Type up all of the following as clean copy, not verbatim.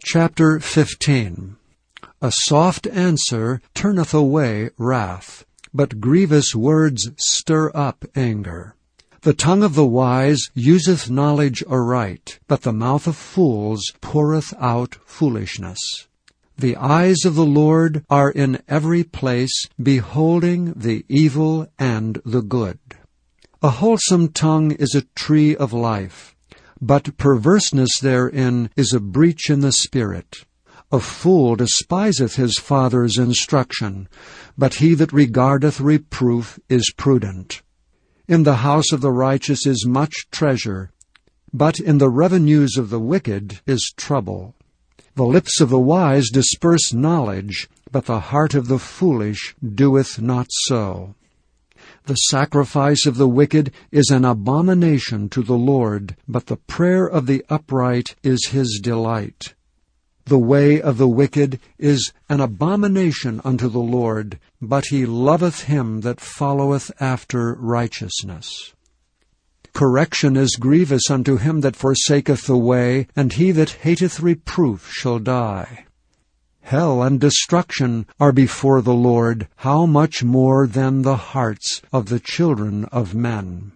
Chapter 15. A soft answer turneth away wrath, but grievous words stir up anger. The tongue of the wise useth knowledge aright, but the mouth of fools poureth out foolishness. The eyes of the Lord are in every place, beholding the evil and the good. A wholesome tongue is a tree of life, but perverseness therein is a breach in the spirit. A fool despiseth his father's instruction, but he that regardeth reproof is prudent. In the house of the righteous is much treasure, but in the revenues of the wicked is trouble. The lips of the wise disperse knowledge, but the heart of the foolish doeth not so. The sacrifice of the wicked is an abomination to the Lord, but the prayer of the upright is his delight. The way of the wicked is an abomination unto the Lord, but he loveth him that followeth after righteousness. Correction is grievous unto him that forsaketh the way, and he that hateth reproof shall die. Hell and destruction are before the Lord, how much more than the hearts of the children of men?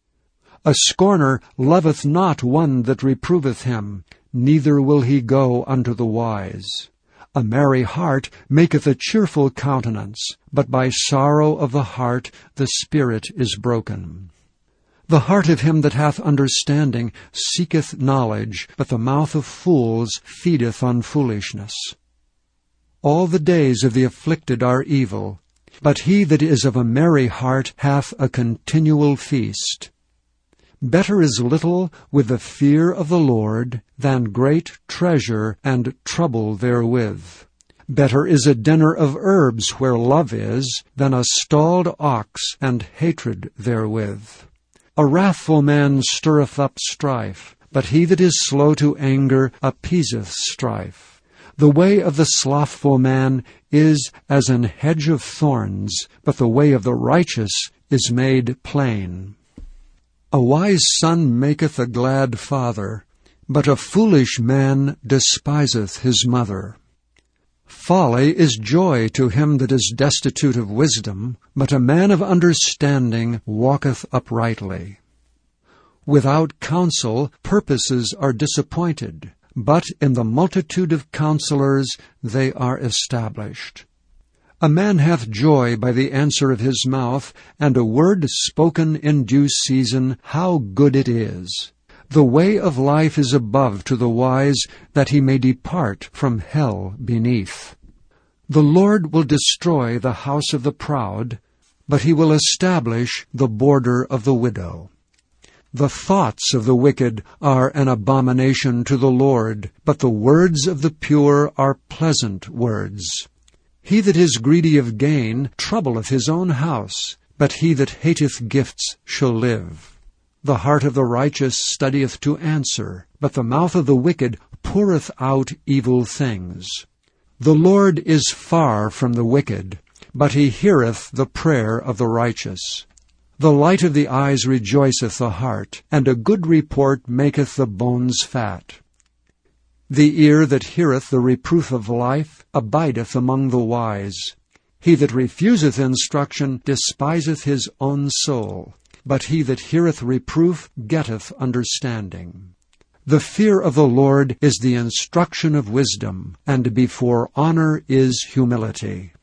A scorner loveth not one that reproveth him, neither will he go unto the wise. A merry heart maketh a cheerful countenance, but by sorrow of the heart the spirit is broken. The heart of him that hath understanding seeketh knowledge, but the mouth of fools feedeth on foolishness. All the days of the afflicted are evil, but he that is of a merry heart hath a continual feast. Better is little with the fear of the Lord than great treasure and trouble therewith. Better is a dinner of herbs where love is than a stalled ox and hatred therewith. A wrathful man stirreth up strife, but he that is slow to anger appeaseth strife. The way of the slothful man is as an hedge of thorns, but the way of the righteous is made plain. A wise son maketh a glad father, but a foolish man despiseth his mother. Folly is joy to him that is destitute of wisdom, but a man of understanding walketh uprightly. Without counsel purposes are disappointed, but in the multitude of counselors they are established. A man hath joy by the answer of his mouth, and a word spoken in due season, how good it is! The way of life is above to the wise, that he may depart from hell beneath. The Lord will destroy the house of the proud, but he will establish the border of the widow. The thoughts of the wicked are an abomination to the Lord, but the words of the pure are pleasant words. He that is greedy of gain troubleth his own house, but he that hateth gifts shall live. The heart of the righteous studieth to answer, but the mouth of the wicked poureth out evil things. The Lord is far from the wicked, but he heareth the prayer of the righteous. The light of the eyes rejoiceth the heart, and a good report maketh the bones fat. The ear that heareth the reproof of life abideth among the wise. He that refuseth instruction despiseth his own soul, but he that heareth reproof getteth understanding. The fear of the Lord is the instruction of wisdom, and before honor is humility.